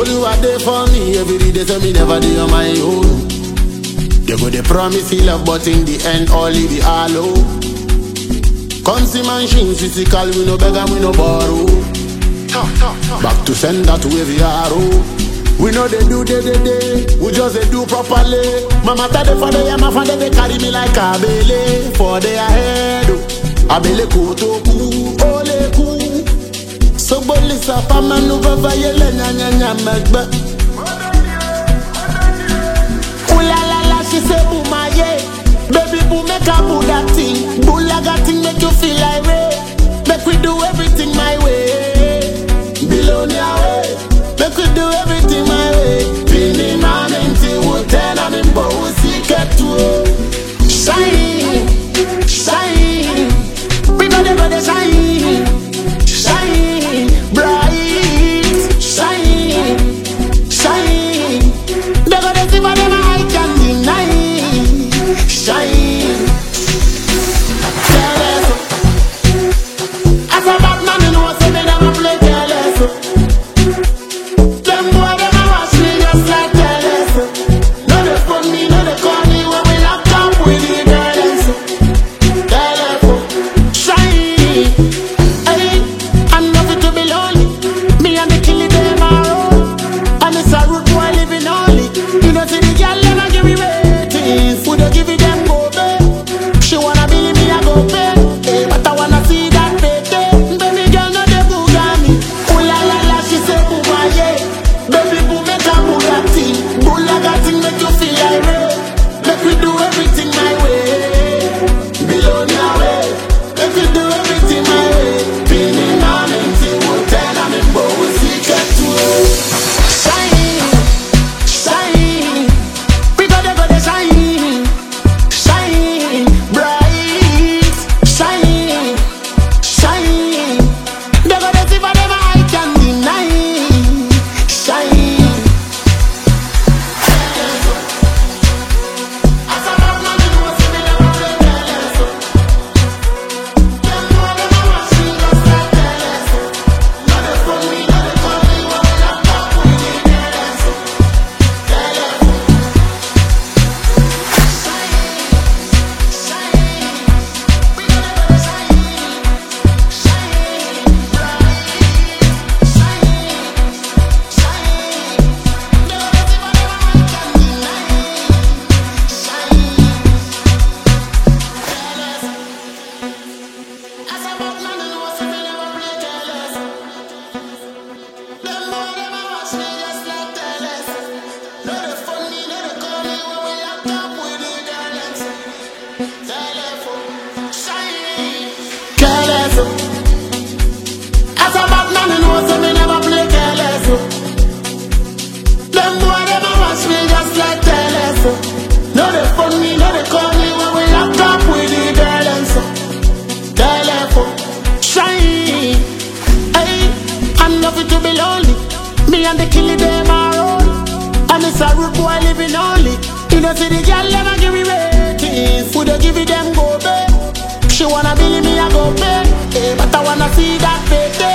Only what they for me every day, so me never do on my own. They go they promise he love, but in the end all leave it hollow. Come see machine physical, we no beg and we no borrow. Back to send that wave arrow. We know they do day, we just they do properly. Mama tell them for the yama for they carry me like a bele. For their head, abele koto ku, ole ku. So bolisa pa manu baba yele nya nya megbe. She say boom my yeah. Baby boom make a boo that thing. Boo like that thing make you feel like way. Make we do everything my way. Below your way. Make we do everything my way. Pini man into hotel and in bow secret to shine, shine. We gonna shine, shine, bright, shine, shine. They gonna see what them I can deny. Shine. Careless. As a bad man, you know, so they never play careless. Them boy, them a watch me just like careless. No, they phone me, no, they call me when we lock up with the careless. Careless. Shine. Hey, I'm nothing to be lonely. Me and the killing them are all. And it's a root boy living only. You know, see the girl never give me ratings. Would you give it them go pay? She wanna believe me, I go pay. Hey, but I wanna see that baby. Baby girl, no they booga me. Ooh la la la, she say booga yeah. Baby boo make a booga thing. Boo like a thing make you feel like rain. Make we do everything my way. Below your way. Make we do everything my way. Pini man into hotel and in bow secret to shine, shine. We go they shine, shine, bright, shine, shine. They go they see for them I can deny. Shine. As a bad man, you know, see me never play careless. Them boy them a watch me just like careless. No they phone me, no they call me when we lock up with the careless. Careless. Careless. As a bad man, you know, so me never play careless. Them boy, them a watch me just like careless. No, they phone me, no, they call me when we lock up with the careless. Careless. Shine. Hey, I'm nothing to be lonely. Me and the killing them are all. And it's a rude boy living only. You know, see the girl never give me ratings. Would you give it them go pay? She wanna believe me, I go pay. Hey, but I wanna see that baby.